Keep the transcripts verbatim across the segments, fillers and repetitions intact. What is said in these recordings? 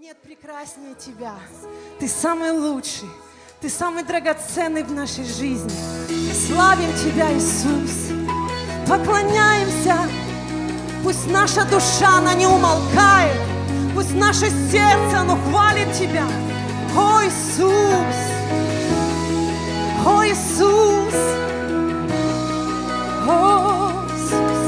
Нет прекраснее Тебя. Ты самый лучший, Ты самый драгоценный в нашей жизни. Славим Тебя, Иисус. Поклоняемся. Пусть наша душа, она не умолкает. Пусть наше сердце, оно хвалит Тебя. О, Иисус! О, Иисус! О, Иисус!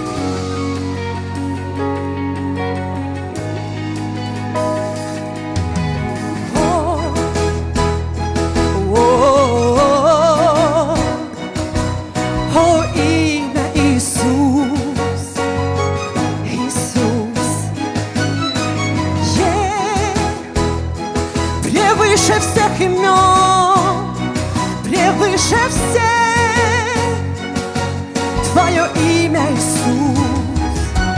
Превыше всех имен, превыше всех, Твое имя, Иисус.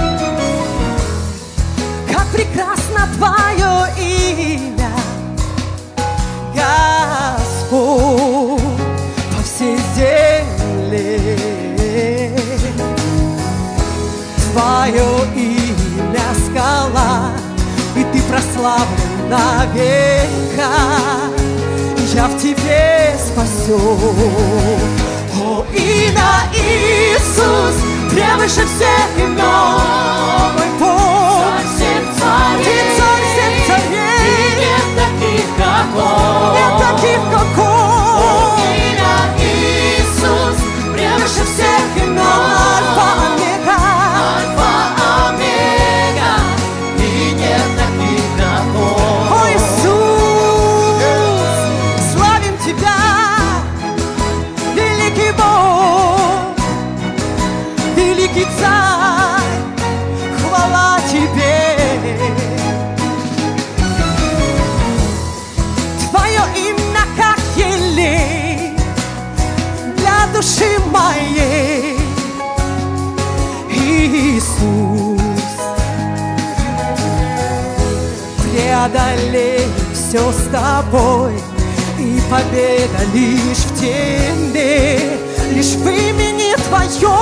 Как прекрасно Твое имя, Господь, по всей земле. Твое имя скала, и Ты прославлен навека. Я в Тебе спасен. О, имя Иисус превыше всех имен. Мой Бог, Ты царь всех царей, и нет таких, как Он. Нет таких, как Он. О, имя Иисус превыше всех имен. Альфа, омега, Альфа, омега, и нет таких, как Он. О, Иисус, славим Тебя, великий Бог, великий Царь, хвала Тебе. Твое имя как елей для души моей, Иисус. Преодолей все с Тобой, и победа лишь в Тебе, лишь в имени Твоем.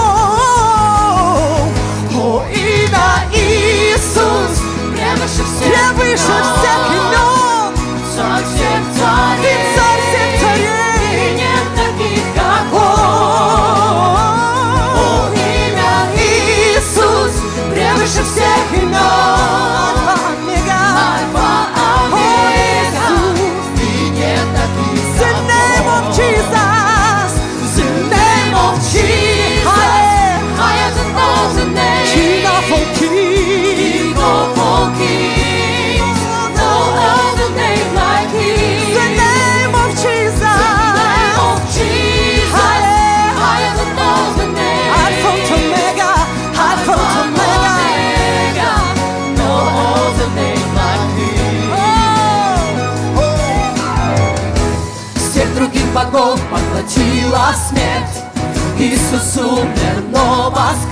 О, имя Иисус превыше всех, превыше всех имен. Царь всех царей, Ты царь всех царей, и нет таких, как Он. О, имя Иисус превыше всех имен. Альфа, омега, Альфа, омега, и нет таких, как Он. The name of Jesus, the name of Jesus, higher, higher than all the names. King of all kings, King of all kings, no other name like His. The name of Jesus, the name of Jesus, higher, higher than all the names. Alpha and Omega, Alpha and Omega, no other name like His. Oh, oh. Всех других богов поглотила смерть. Иисус умер, но воскрес.